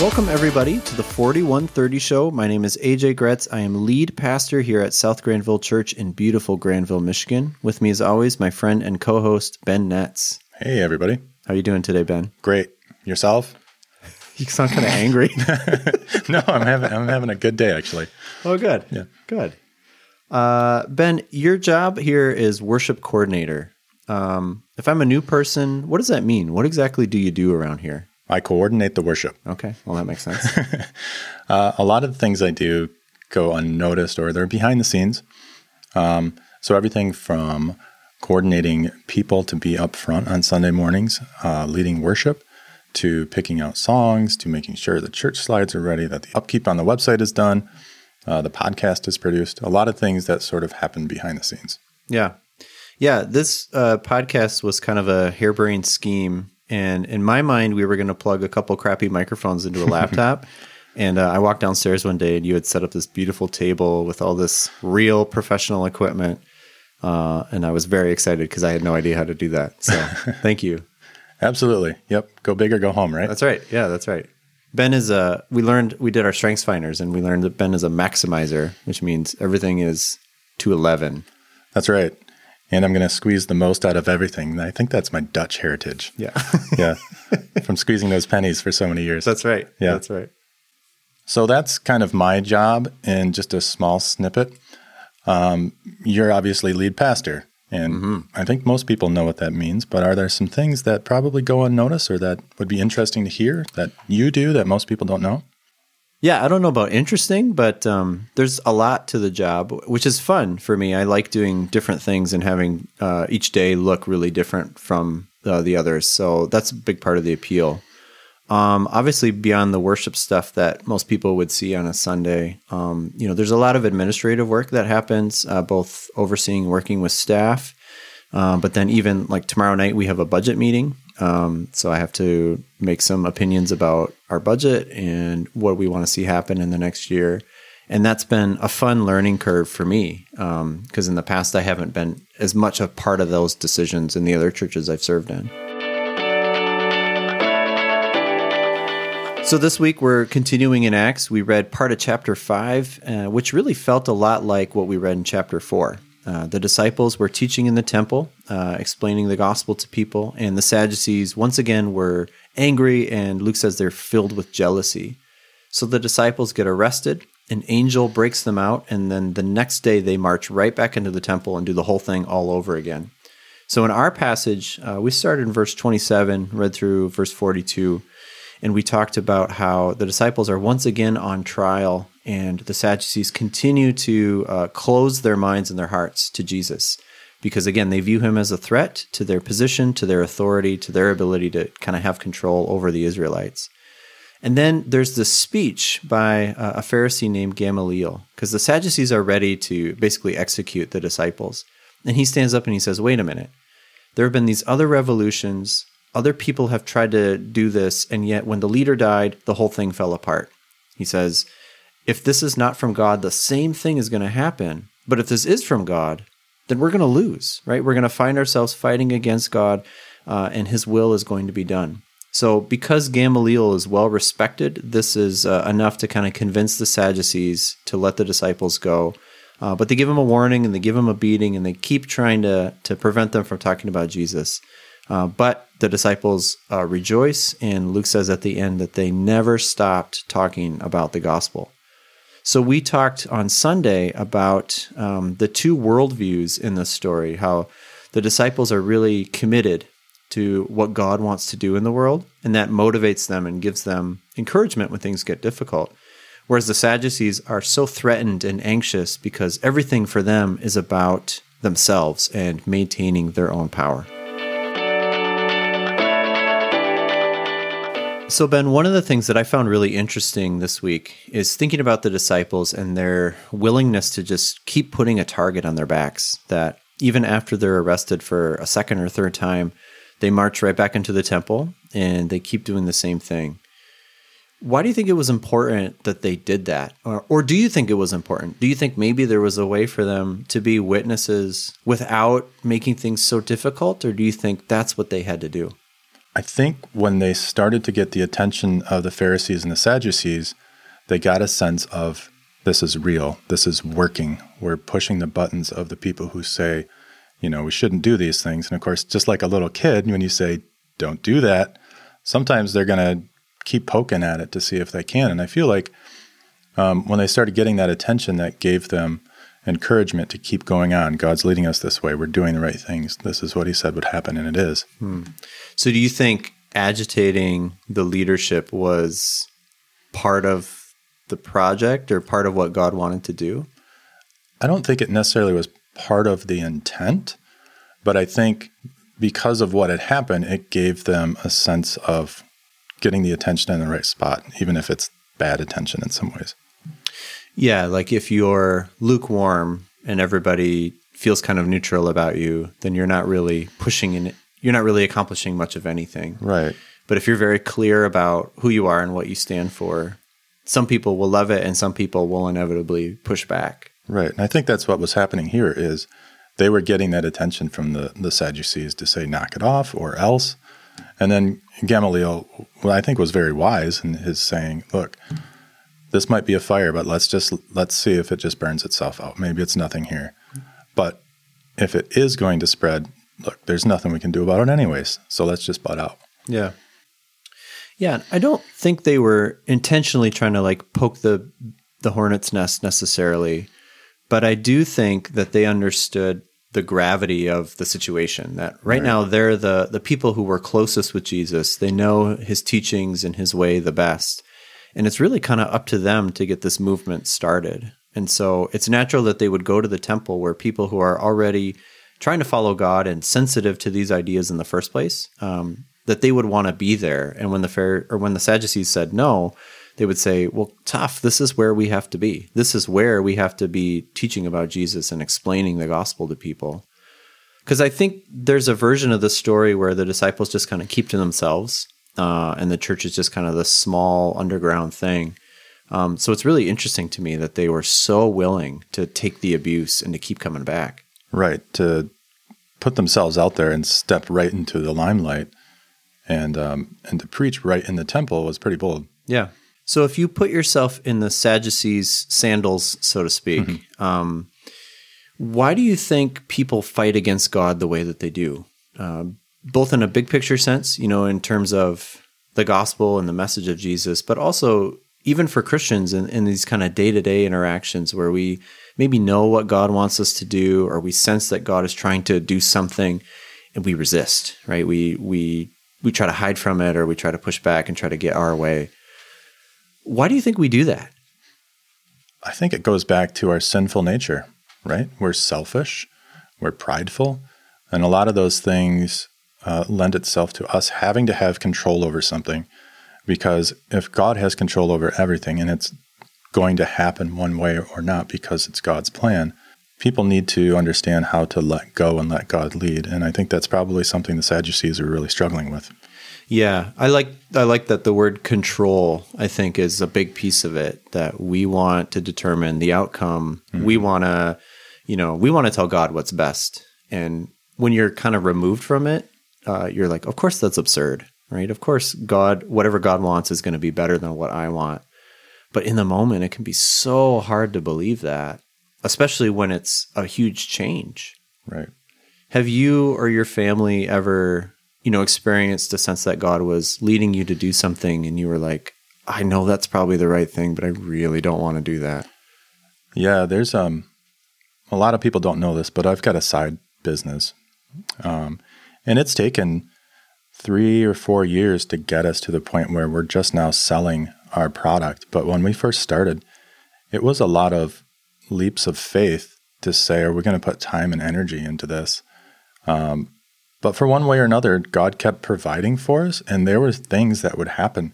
Welcome, everybody, to the 4130 Show. My name is AJ Gretz. I am lead pastor here at South Granville Church in beautiful Granville, Michigan. With me, as always, my friend and co-host, Ben Netz. Hey, everybody. How are you doing today, Ben? Great. Yourself? You sound kind of angry. No, I'm having a good day, actually. Oh, good. Yeah. Good. Ben, your job here is worship coordinator. If I'm a new person, what does that mean? What exactly do you do around here? I coordinate the worship. Okay. Well, that makes sense. A lot of the things I do go unnoticed or they're behind the scenes. So everything from coordinating people to be up front on Sunday mornings, leading worship, to picking out songs, to making sure the church slides are ready, that the upkeep on the website is done, the podcast is produced. A lot of things that sort of happen behind the scenes. Yeah. Yeah. This podcast was kind of a harebrained scheme. And in my mind, we were going to plug a couple crappy microphones into a laptop. And I walked downstairs one day and you had set up this beautiful table with all this real professional equipment. And I was very excited because I had no idea how to do that. So thank you. Absolutely. Yep. Go big or go home, right? That's right. Yeah, that's right. Ben is we did our strengths finders and we learned that Ben is a maximizer, which means everything is to 11. That's right. And I'm going to squeeze the most out of everything. I think that's my Dutch heritage. Yeah. Yeah. From squeezing those pennies for so many years. That's right. Yeah. That's right. So that's kind of my job in just a small snippet. You're obviously lead pastor, and I think most people know what that means, but are there some things that probably go unnoticed or that would be interesting to hear that you do that most people don't know? Yeah, I don't know about interesting, but there's a lot to the job, which is fun for me. I like doing different things and having each day look really different from the others. So that's a big part of the appeal. Obviously, beyond the worship stuff that most people would see on a Sunday, there's a lot of administrative work that happens, both overseeing, working with staff, but then even like tomorrow night, we have a budget meeting. So I have to make some opinions about our budget and what we want to see happen in the next year. And that's been a fun learning curve for me because in the past, I haven't been as much a part of those decisions in the other churches I've served in. So this week, we're continuing in Acts. We read part of chapter 5, which really felt a lot like what we read in chapter 4. The disciples were teaching in the temple, explaining the gospel to people, and the Sadducees, once again, were angry, and Luke says they're filled with jealousy. So the disciples get arrested, an angel breaks them out, and then the next day they march right back into the temple and do the whole thing all over again. So in our passage, we started in verse 27, read through verse 42, and we talked about how the disciples are once again on trial, and the Sadducees continue to close their minds and their hearts to Jesus. Because again, they view him as a threat to their position, to their authority, to their ability to kind of have control over the Israelites. And then there's this speech by a Pharisee named Gamaliel, because the Sadducees are ready to basically execute the disciples. And he stands up and he says, wait a minute, there have been these other revolutions, other people have tried to do this, and yet when the leader died, the whole thing fell apart. He says, if this is not from God, the same thing is going to happen. But if this is from God, then we're going to lose, right? We're going to find ourselves fighting against God, and his will is going to be done. So because Gamaliel is well respected, this is enough to kind of convince the Sadducees to let the disciples go. But they give him a warning, and they give him a beating, and they keep trying to prevent them from talking about Jesus. But the disciples rejoice, and Luke says at the end that they never stopped talking about the gospel. So we talked on Sunday about the two worldviews in this story, how the disciples are really committed to what God wants to do in the world, and that motivates them and gives them encouragement when things get difficult. Whereas the Sadducees are so threatened and anxious because everything for them is about themselves and maintaining their own power. So, Ben, one of the things that I found really interesting this week is thinking about the disciples and their willingness to just keep putting a target on their backs, that even after they're arrested for a second or third time, they march right back into the temple and they keep doing the same thing. Why do you think it was important that they did that? Or do you think it was important? Do you think maybe there was a way for them to be witnesses without making things so difficult? Or do you think that's what they had to do? I think when they started to get the attention of the Pharisees and the Sadducees, they got a sense of, this is real, this is working. We're pushing the buttons of the people who say, we shouldn't do these things. And of course, just like a little kid, when you say, don't do that, sometimes they're going to keep poking at it to see if they can. And I feel like when they started getting that attention, that gave them encouragement to keep going on. God's leading us this way. We're doing the right things. This is what he said would happen, and it is. So do you think agitating the leadership was part of the project or part of what God wanted to do? I don't think it necessarily was part of the intent, but I think because of what had happened, it gave them a sense of getting the attention in the right spot, even if it's bad attention in some ways. Yeah, like if you're lukewarm and everybody feels kind of neutral about you, then you're not really pushing in it. You're not really accomplishing much of anything. Right. But if you're very clear about who you are and what you stand for, some people will love it and some people will inevitably push back. Right. And I think that's what was happening here is they were getting that attention from the Sadducees to say, knock it off or else. And then Gamaliel, I think, was very wise in his saying, look, this might be a fire, but let's see if it just burns itself out. Maybe it's nothing here. But if it is going to spread, look, there's nothing we can do about it anyways. So let's just butt out. Yeah. Yeah. I don't think they were intentionally trying to poke the hornet's nest necessarily, but I do think that they understood the gravity of the situation, that right now they're the people who were closest with Jesus. They know his teachings and his way the best. And it's really kind of up to them to get this movement started. And so it's natural that they would go to the temple where people who are already trying to follow God and sensitive to these ideas in the first place, that they would want to be there. And when the Sadducees said no, they would say, well, tough, this is where we have to be. This is where we have to be teaching about Jesus and explaining the gospel to people. Because I think there's a version of the story where the disciples just kind of keep to themselves, and the church is just kind of this small underground thing. So it's really interesting to me that they were so willing to take the abuse and to keep coming back. Right, to put themselves out there and step right into the limelight and to preach right in the temple was pretty bold. Yeah. So if you put yourself in the Sadducees' sandals, so to speak, why do you think people fight against God the way that they do? Both in a big picture sense, in terms of the gospel and the message of Jesus, but also even for Christians in these kind of day-to-day interactions where we maybe know what God wants us to do, or we sense that God is trying to do something and we resist, right? We try to hide from it, or we try to push back and try to get our way. Why do you think we do that? I think it goes back to our sinful nature, right? We're selfish, we're prideful, and a lot of those things lend itself to us having to have control over something, because if God has control over everything and it's going to happen one way or not because it's God's plan, people need to understand how to let go and let God lead. And I think that's probably something the Sadducees are really struggling with. Yeah, I like that the word control, I think, is a big piece of it, that we want to determine the outcome. Mm-hmm. We want to tell God what's best. And when you're kind of removed from it, you're like, of course that's absurd, right? Of course whatever God wants is going to be better than what I want. But in the moment, it can be so hard to believe that, especially when it's a huge change. Right. Have you or your family ever experienced a sense that God was leading you to do something and you were like, I know that's probably the right thing, but I really don't want to do that? Yeah, there's a lot of people don't know this, but I've got a side business. And it's taken 3 or 4 years to get us to the point where we're just now selling our product. But when we first started, it was a lot of leaps of faith to say, are we going to put time and energy into this? But for one way or another, God kept providing for us, and there were things that would happen.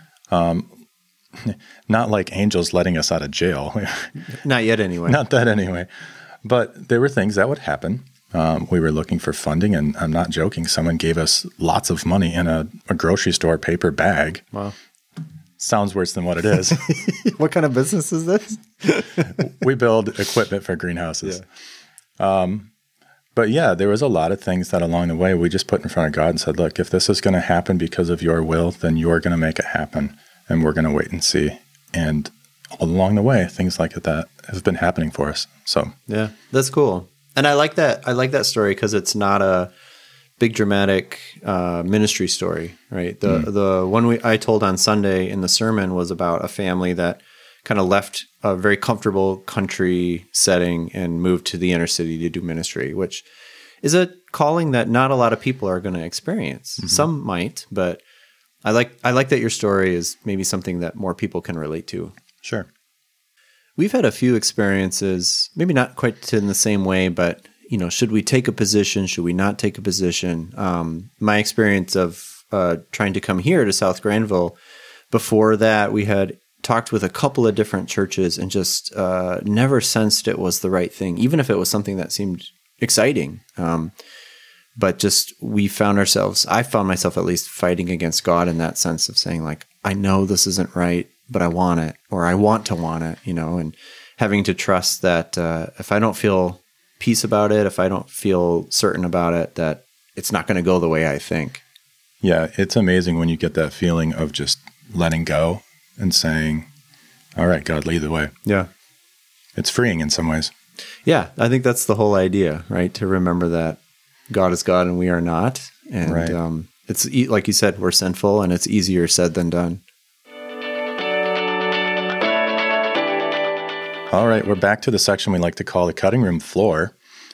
Not like angels letting us out of jail. Not yet anyway. Not that anyway. But there were things that would happen. We were looking for funding, and I'm not joking. Someone gave us lots of money in a grocery store paper bag. Wow. Sounds worse than what it is. What kind of business is this? We build equipment for greenhouses. Yeah. But yeah, there was a lot of things that along the way we just put in front of God and said, look, if this is going to happen because of your will, then you're going to make it happen, and we're going to wait and see. And along the way, things like that have been happening for us. So yeah, that's cool. And I like that story because it's not a big dramatic ministry story, right? The one I told on Sunday in the sermon was about a family that kind of left a very comfortable country setting and moved to the inner city to do ministry, which is a calling that not a lot of people are going to experience. Mm-hmm. Some might, but I like that your story is maybe something that more people can relate to. Sure. We've had a few experiences, maybe not quite in the same way, but should we take a position? Should we not take a position? My experience of trying to come here to South Granville, before that, we had talked with a couple of different churches and just never sensed it was the right thing, even if it was something that seemed exciting. But just I found myself at least fighting against God in that sense of saying, like, I know this isn't right, but I want it, or I want to want it, and having to trust that if I don't feel peace about it, if I don't feel certain about it, that it's not going to go the way I think. Yeah, it's amazing when you get that feeling of just letting go and saying, all right, God, lead the way. Yeah. It's freeing in some ways. Yeah, I think that's the whole idea, right? To remember that God is God and we are not. And right. It's like you said, we're sinful, and it's easier said than done. All right, we're back to the section we like to call the cutting room floor.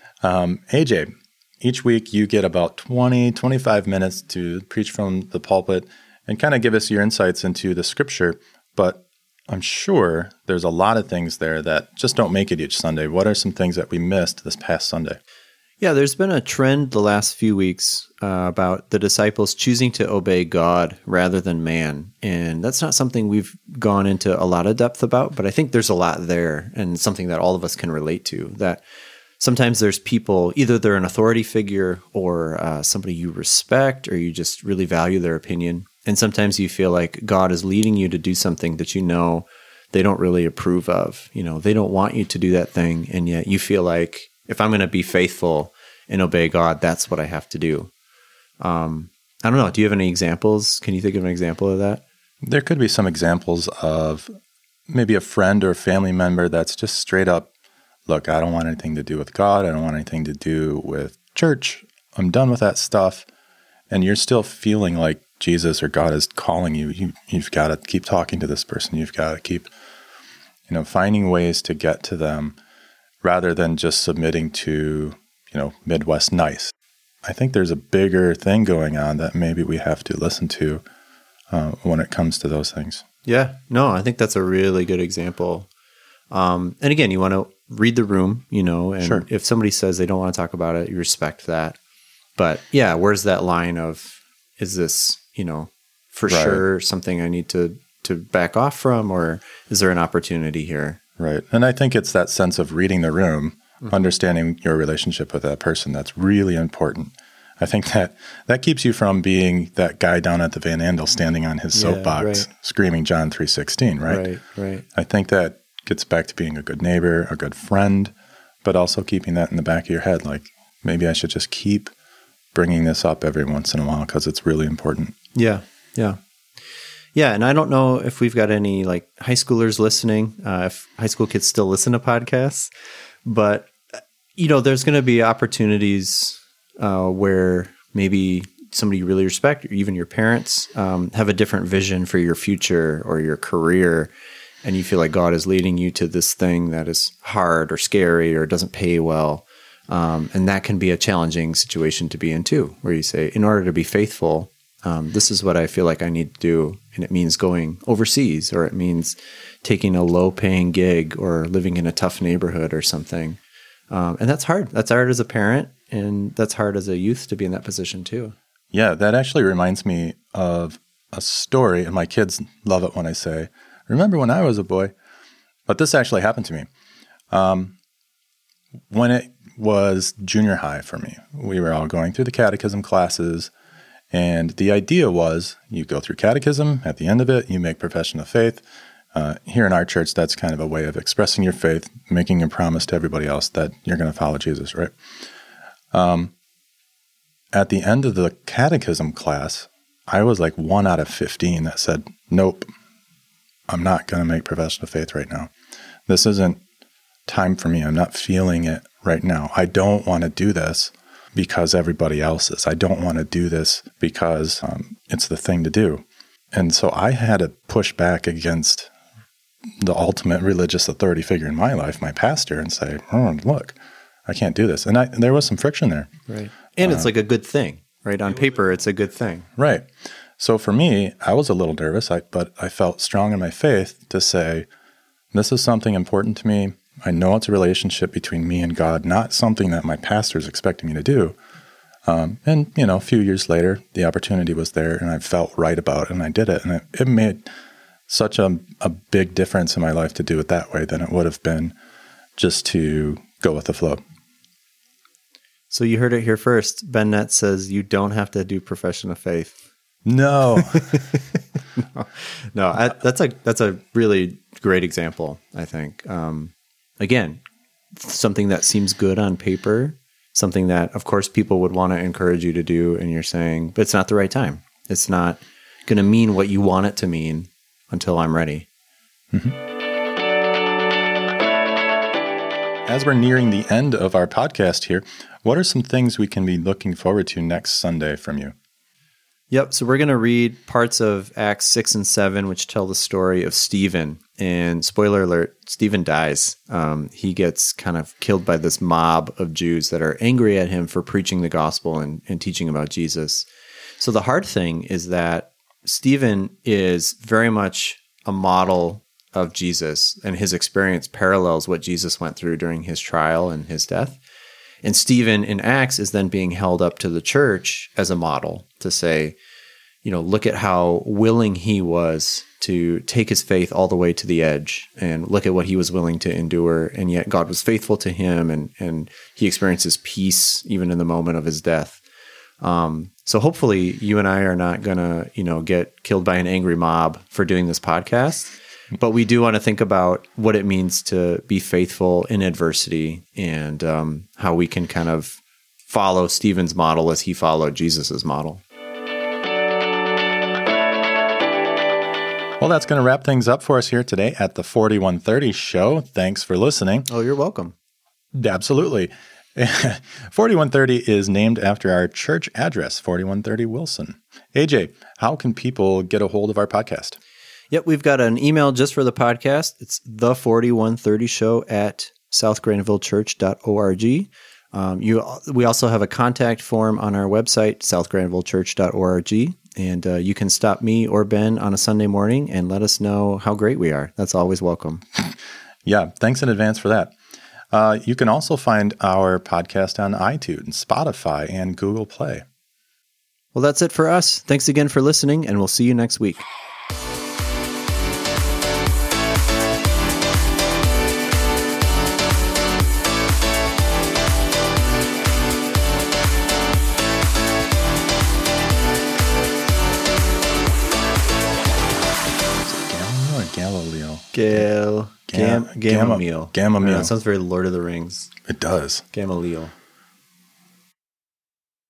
AJ, each week you get about 25 minutes to preach from the pulpit and kind of give us your insights into the scripture, but I'm sure there's a lot of things there that just don't make it each Sunday. What are some things that we missed this past Sunday? Yeah, there's been a trend the last few weeks about the disciples choosing to obey God rather than man. And that's not something we've gone into a lot of depth about, but I think there's a lot there and something that all of us can relate to. That sometimes there's people, either they're an authority figure or somebody you respect, or you just really value their opinion. And sometimes you feel like God is leading you to do something that they don't really approve of. They don't want you to do that thing, and yet you feel like, if I'm going to be faithful and obey God, that's what I have to do. I don't know. Do you have any examples? Can you think of an example of that? There could be some examples of maybe a friend or a family member that's just straight up, look, I don't want anything to do with God. I don't want anything to do with church. I'm done with that stuff. And you're still feeling like Jesus or God is calling you. You've got to keep talking to this person. You've got to keep, finding ways to get to them rather than just submitting to, Midwest nice. I think there's a bigger thing going on that maybe we have to listen to when it comes to those things. Yeah, no, I think that's a really good example. And again, you want to read the room, and sure. If somebody says they don't want to talk about it, you respect that. But yeah, where's that line of, is this, for right. sure something I need to back off from, or is there an opportunity here? Right. And I think it's that sense of reading the room, mm-hmm. understanding your relationship with that person. That's really important. I think that keeps you from being that guy down at the Van Andel standing on his soapbox, right. screaming John 3:16, right? Right. I think that gets back to being a good neighbor, a good friend, but also keeping that in the back of your head. Like, maybe I should just keep bringing this up every once in a while because it's really important. Yeah. Yeah, and I don't know if we've got any like high schoolers listening, if high school kids still listen to podcasts, but there's going to be opportunities where maybe somebody you really respect, or even your parents, have a different vision for your future or your career, and you feel like God is leading you to this thing that is hard or scary or doesn't pay well. And that can be a challenging situation to be in too, where you say, in order to be faithful, this is what I feel like I need to do. And it means going overseas, or it means taking a low-paying gig, or living in a tough neighborhood or something. And that's hard. That's hard as a parent, and that's hard as a youth to be in that position too. Yeah, that actually reminds me of a story, and my kids love it when I say, remember when I was a boy? But this actually happened to me. When it was junior high for me, we were all going through the catechism classes. And the idea was you go through catechism. At the end of it, you make profession of faith. Here in our church, that's kind of a way of expressing your faith, making a promise to everybody else that you're going to follow Jesus, right? At the end of the catechism class, I was like 1 out of 15 that said, nope, I'm not going to make profession of faith right now. This isn't time for me. I'm not feeling it right now. I don't want to do this because everybody else is. I don't want to do this because it's the thing to do. And so I had to push back against the ultimate religious authority figure in my life, my pastor, and say, look, I can't do this. And there was some friction there. Right. And it's like a good thing, right? On paper, it's a good thing. Right. So for me, I was a little nervous, but I felt strong in my faith to say, this is something important to me. I know it's a relationship between me and God, not something that my pastor is expecting me to do. And, a few years later, the opportunity was there and I felt right about it and I did it. And it made such a big difference in my life to do it that way than it would have been just to go with the flow. So you heard it here first. Ben Nett says you don't have to do profession of faith. No. That's a really great example, I think. Again, something that seems good on paper, something that, of course, people would want to encourage you to do, and you're saying, but it's not the right time. It's not going to mean what you want it to mean until I'm ready. Mm-hmm. As we're nearing the end of our podcast here, what are some things we can be looking forward to next Sunday from you? Yep. So we're going to read parts of Acts 6 and 7, which tell the story of Stephen. And spoiler alert, Stephen dies. He gets kind of killed by this mob of Jews that are angry at him for preaching the gospel and teaching about Jesus. So the hard thing is that Stephen is very much a model of Jesus, and his experience parallels what Jesus went through during his trial and his death. And Stephen in Acts is then being held up to the church as a model to say, look at how willing he was to take his faith all the way to the edge, and look at what he was willing to endure. And yet God was faithful to him, and he experiences peace even in the moment of his death. So hopefully you and I are not going to, get killed by an angry mob for doing this podcast. But we do want to think about what it means to be faithful in adversity, and how we can kind of follow Stephen's model as he followed Jesus's model. Well, that's going to wrap things up for us here today at the 4130 show. Thanks for listening. Oh, you're welcome. Absolutely. 4130 is named after our church address, 4130 Wilson. AJ, how can people get a hold of our podcast? Yep, we've got an email just for the podcast. It's the4130show at southgranvillechurch.org. We also have a contact form on our website, southgranvillechurch.org. And you can stop me or Ben on a Sunday morning and let us know how great we are. That's always welcome. Yeah, thanks in advance for that. You can also find our podcast on iTunes, Spotify, and Google Play. Well, that's it for us. Thanks again for listening, and we'll see you next week. Gamaliel. Gamaliel. That sounds very Lord of the Rings. It does. Gamaliel.